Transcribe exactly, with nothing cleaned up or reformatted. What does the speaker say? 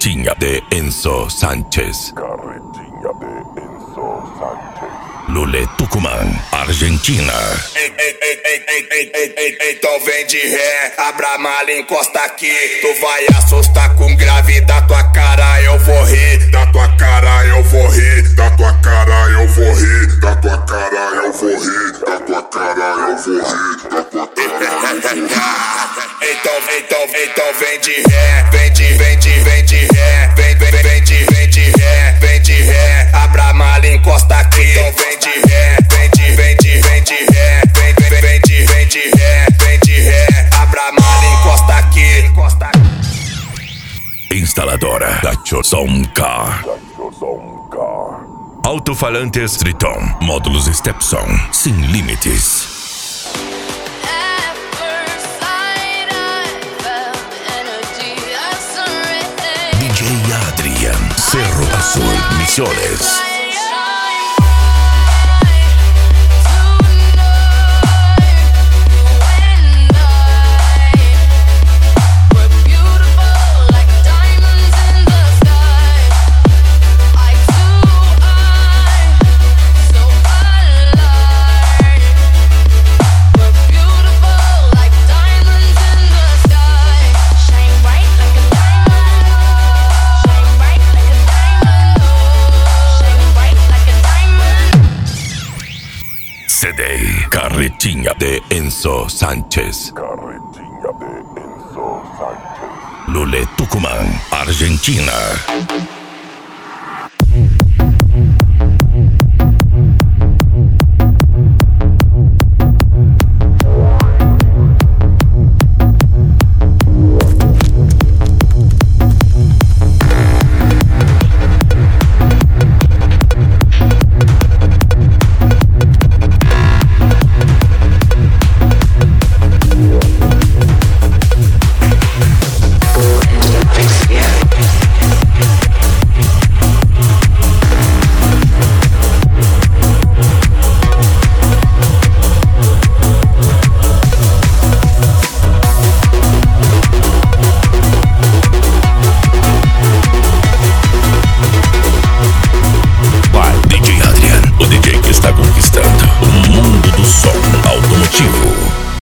Carretinha de Enzo Sánchez. Carretinha de Enzo Sánchez. Lulé Tucumã, Argentina. Ei, ei, ei, ei, ei, ei, ei, ei, ei, então vem de ré, abra a mala, encosta aqui. Tu vai assustar com grave, da tua cara eu vou rir. Da tua cara eu vou rir, da tua cara eu vou rir, da tua cara eu vou rir, da tua cara eu vou rir, da tua cara eu vou rir. Então, então, então vem de ré, vem de, vem de, vem de ré, vem, vem, vem de, vem de ré, vem de ré, abra a mala, encosta aqui. Então vem de ré, vem de, vem de, vem de ré, vem, vem, vem de, vem de ré, vem de ré, abra a mala, encosta aqui, encosta aqui. Instaladora Gacho Soundcar. Gacho Soundcar. Alto-falantes Triton, módulos Stepson, sem limites. D J Adrian, Cerro Azul, Misiones. C D Carretinha de Enzo Sánchez. Carretinha de Enzo Sánchez. Lulé Tucumã, Argentina.